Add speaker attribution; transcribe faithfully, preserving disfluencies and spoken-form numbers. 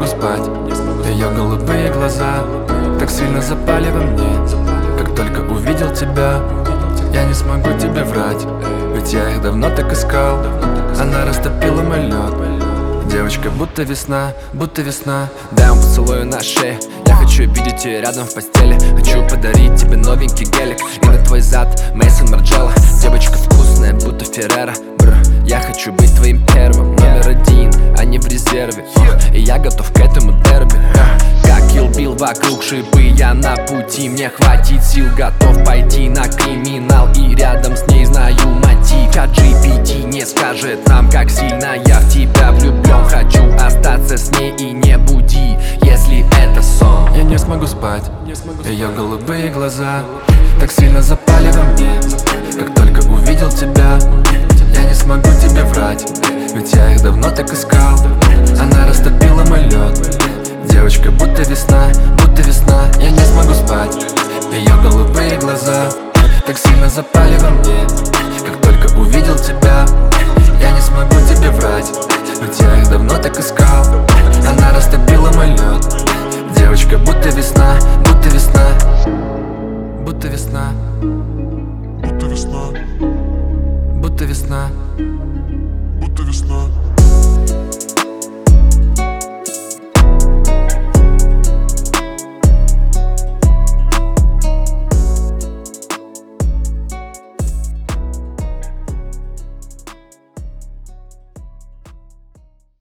Speaker 1: смогу спать. Ее голубые глаза так сильно запали во мне. Как только увидел тебя, я не смогу тебе врать, ведь я их давно так искал. Она растопила мой лед. Девочка, будто весна, будто весна.
Speaker 2: Дай он поцелую на шее. Я хочу видеть ее рядом в постели. Хочу подарить тебе новенький гелик и на твой зад Мейсон Марджелло. Девочка вкусная, будто Феррера. Бр, я хочу быть твоим первым, номер один, а не в резерве. О, и я готов к этому дерби. Как Kill Bill, вокруг шипы, я на пути. Мне хватит сил, готов пойти на криминал. И рядом с ней знаю мотив. Чат джи пи ти не скажет нам, как сильно я в тебя влюблен. Хочу остаться с ней и не буди, если это сон.
Speaker 1: Я не смогу спать. Ее голубые глаза так сильно запали во мне. Как только увидел тебя, я не смогу тебе врать, ведь я их давно так искал. Она растопила мой лед. Девочка, будто весна, будто весна. Я не смогу спать. Ее голубые глаза так сильно запали во мне. Как только увидел тебя, я не смогу тебе врать, ведь я их давно так искал. Она растопила мой лед. Девочка, будто весна, будто весна. Будто весна.
Speaker 3: Будто весна.
Speaker 1: Будто весна.
Speaker 3: Будто весна.